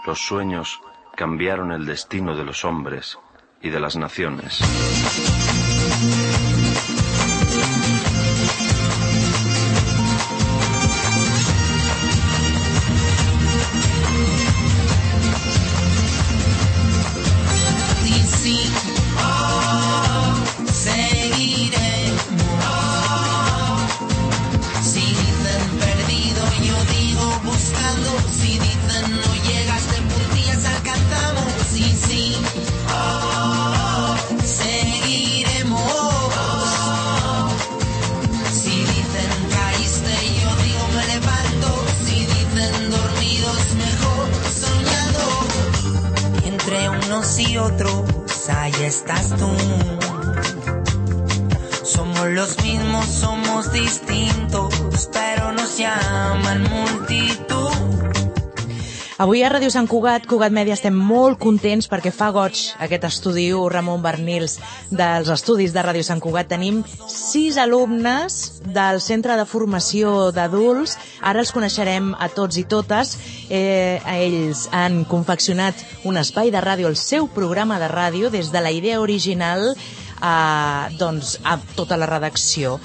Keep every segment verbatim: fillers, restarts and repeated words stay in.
los sueños cambiaron el destino de los hombres y de las naciones. Y otros, ahí estás tú. Somos los mismos, somos distintos, pero nos llaman multitud. Avui a Ràdio Sant Cugat, Cugat Mèdia, estem molt contents perquè fa goig aquest estudi u Ramon Bernils dels estudis de Ràdio Sant Cugat. Tenim sis alumnes del Centre de Formació d'Adults. Ara els coneixerem a tots i totes. Eh, ells han confeccionat un espai de ràdio, el seu programa de ràdio, des de la idea original a, doncs, a tota la redacció.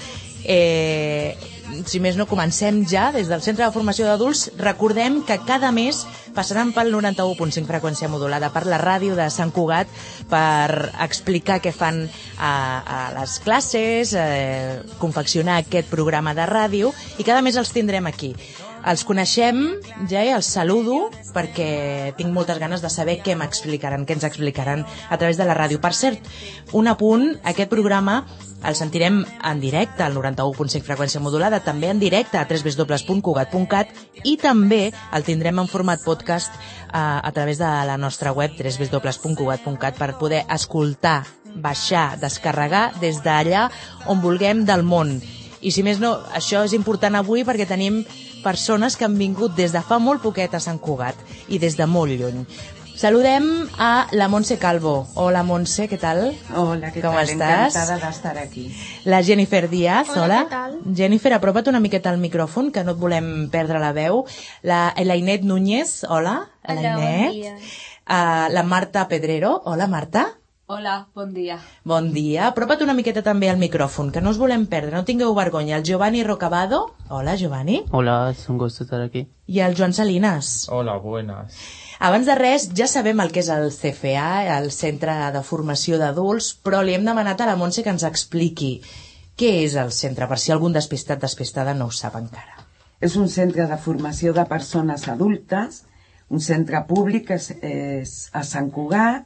Eh, si més no, comencem ja des del Centre de Formació d'Adults. Recordem que cada mes passaran pel noranta-u punt cinc freqüència modulada, per la ràdio de Sant Cugat, per explicar què fan a, a les classes, eh, confeccionar aquest programa de ràdio, i cada mes els tindrem aquí. Els coneixem ja i els saludo perquè tinc moltes ganes de saber què m'explicaran, què ens explicaran a través de la ràdio. Per cert, un apunt, aquest programa el sentirem en directe al noranta-u punt cinc freqüència modulada, també en directe a w w w punt cugat punt cat, i també el tindrem en format podcast a, a través de la nostra web w w w punt cugat punt cat per poder escoltar, baixar, descarregar des d'allà on vulguem del món. I si més no, això és important avui perquè tenim persones que han vingut des de fa molt poquet a Sant Cugat i des de molt lluny. Saludem a la Montse Calvo. Hola, Montse, què tal? Hola, què Com tal? estàs? Encantada d'estar aquí. La Jennifer Díaz, hola. Hola, què tal? Jennifer, apropa't una miqueta al micròfon, que no et volem perdre la veu. La Elainet Núñez, hola. Hola, bon dia. Uh, la Marta Pedrero, hola, Marta. Hola, bon dia. Bon dia. Apropa't una miqueta també al micròfon, que no us volem perdre, no tingueu vergonya. El Giovanni Rocabado. Hola, Giovanni. Hola, es un gusto estar aquí. I el Joan Salinas. Hola, buenas. Abans de res, ja sabem el que és el C F A, el Centre de Formació d'Adults, però li hem demanat a la Montse que ens expliqui què és el centre, per si algun despistat, despistada no ho sap encara. És un centre de formació de persones adultes, un centre públic és, és a Sant Cugat,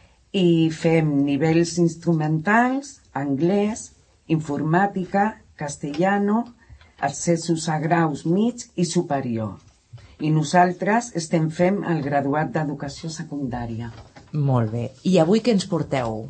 i fem nivells instrumentals, anglès, informàtica, castellano, accessos a graus mig i superior. I nosaltres estem fent el graduat d'educació secundària. Molt bé. I avui què ens porteu?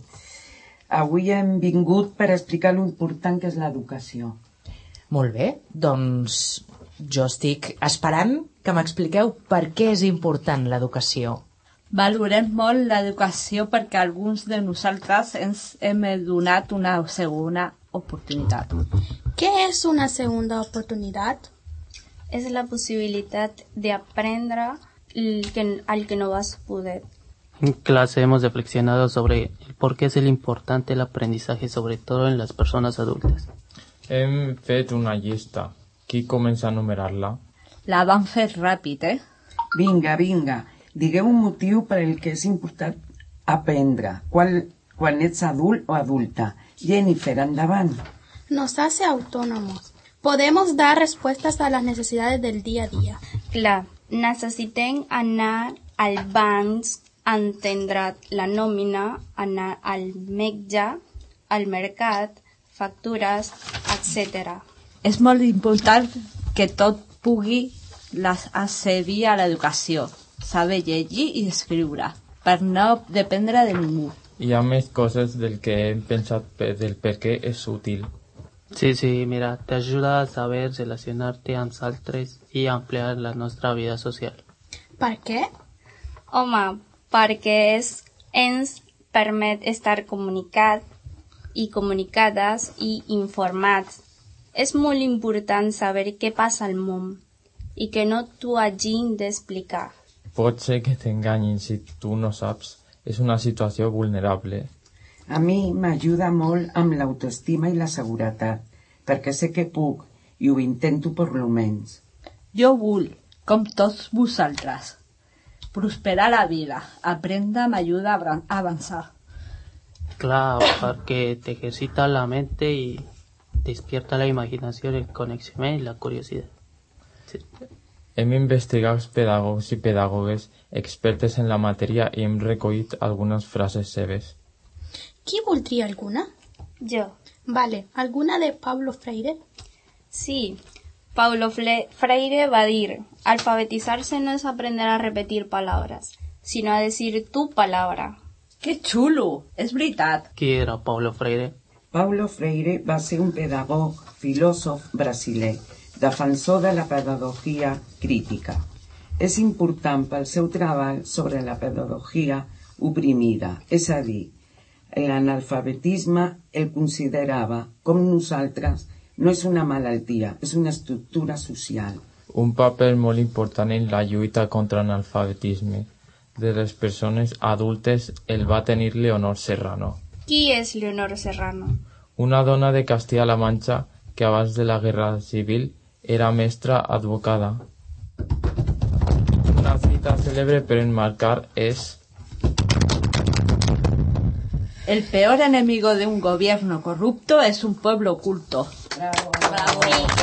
Avui hem vingut per explicar l'important que és l'educació. Molt bé. Doncs jo estic esperant que m'expliqueu per què és important l'educació. Valorem molt l'educació perquè alguns de nosaltres ens hem donat una segona oportunitat. ¿Qué es una segunda oportunidad? Es la posibilidad de aprender el que, al que no vas a poder. En clase hemos reflexionado sobre por qué es el importante el aprendizaje, sobre todo en las personas adultas. Hem fet una llista. Qui comença a enumerar-la? La vam fer ràpid, eh? Vinga, vinga. Digueu un motiu per el que és important aprendre, quan, quan ets adult o adulta. Jennifer, endavant. Nos hace autónomos. Podemos dar respuestas a las necesidades del día a día. Clar, necessitem anar al banc, entendre la nòmina, anar al metge, al mercat, factures, etcètera. És molt important que tot pugui accedir a l'educació, saber llegir i escriure, per no dependre de ningú. Hi ha més coses del que hem pensat del per què és útil. Sí, sí, mira, te ayuda a saber relacionarte amb altres i ampliar la nostra vida social. ¿Para qué? Home, perquè és, ens permet estar comunicat i comunicades i informats. És molt important saber què passa al món i que no t'ho hagin d'explicar. Pot ser que t'enganyin si tu no saps. És una situació vulnerable. A mi m'ajuda molt amb l'autoestima i la seguretat, perquè sé que puc i ho intento per lo menys. Jo vull, com tots vosaltres, prosperar la vida. Aprendre m'ajuda a avançar. Claro, porque te ejercita la mente y despierta la imaginación, el conocimiento y la curiosidad. Sí. Hem investigat pedagogs i pedagogues expertes en la matèria i hem recollit algunes frases seves. Qui voldria alguna? Yo. Vale, ¿alguna de Pablo Freire? Sí. Paulo Freire va a decir, alfabetizarse no es aprender a repetir palabras, sino a decir tu palabra. Que xulo! És veritat. Qui era Paulo Freire? Paulo Freire va ser un pedagog, filòsof brasiler, defensor de la pedagogia crítica. És important pel seu treball sobre la pedagogia oprimida, és a dir, l'analfabetisme el considerava, com nosaltres, no és una malaltia, és una estructura social. Un paper molt important en la lluita contra l'analfabetisme de les persones adultes el va tenir Leonor Serrano. Qui és Leonor Serrano? Una dona de Castilla-La Mancha que abans de la Guerra Civil era mestra advocada. Una cita cèlebre per enmarcar és: el peor enemigo de un gobierno corrupto es un pueblo oculto. Bravo. Bravo.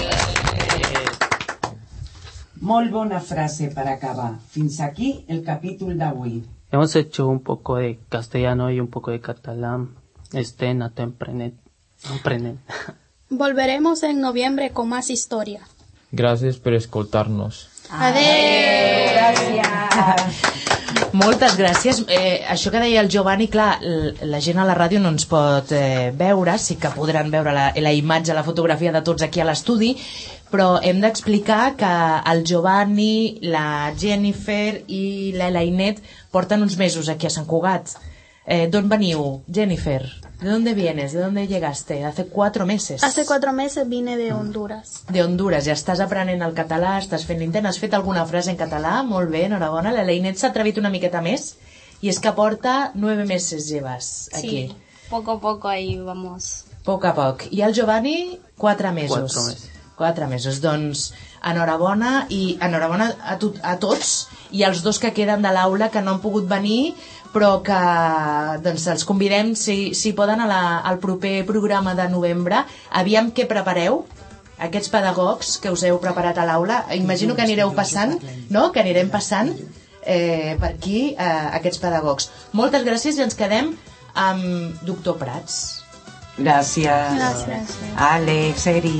Molt bona frase per acabar. Fins aquí el capítol d'avui. Hemos hecho un poco de castellano y un poco de catalán. Estén atentos, aprenden. Volveremos en noviembre con más historia. Gràcies per escoltar-nos. Adéu. Gràcies. Moltes gràcies. Eh, això que deia el Giovanni, clar, la gent a la ràdio no ens pot eh, veure, sí que podran veure la, la imatge, la fotografia de tots aquí a l'estudi, però hem d'explicar que el Giovanni, la Jennifer i l'Elainet porten uns mesos aquí a Sant Cugat. Eh, ¿Dónde veniu, Jennifer? ¿De dónde vienes? ¿De dónde llegaste? Hace cuatro meses. Hace cuatro meses vine de Honduras. De Honduras. Ja estàs aprenent el català, estàs fent l'intent, has fet alguna frase en català? Molt bé, enhorabona. L'Elainet s'ha atrevit una miqueta més i és que porta nueve meses llevas aquí. Sí, poco a poco ahí vamos. Poc a poc. I el Giovanni, quatre mesos. Quatre mesos. Quatre mesos. Doncs enhorabona i enhorabona a, to a tots i als dos que queden de l'aula que no han pogut venir, però que doncs, els convidem, si, si poden, a la, al proper programa de novembre. Aviam què prepareu, aquests pedagogs que us heu preparat a l'aula. Imagino que anireu passant, no? Que anirem passant eh, per aquí eh, aquests pedagogs. Moltes gràcies i ens quedem amb doctor Prats. Gràcies. Gràcies. Àlex, Eri.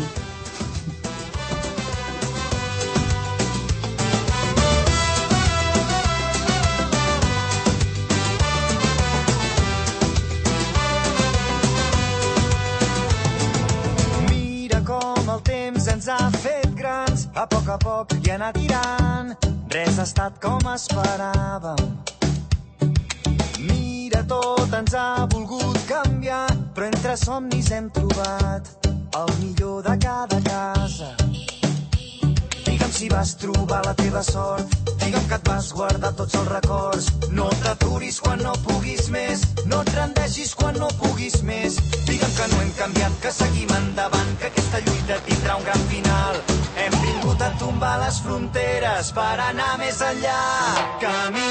Ens ha fet grans, a poc a poc i anar tirant, res ha estat com esperàvem. Mira, tot ens ha volgut canviar, però entre somnis hem trobat el millor de cada casa. Digue'm si vas trobar la teva sort, digue'm que et vas guardar tots els records. No t'aturis quan no puguis més, no et rendeixis quan no puguis més. Digue'm que no hem canviat, que seguim endavant, que aquesta lluita tindrà un gran final. Hem vingut a tombar les fronteres per anar més enllà. Camí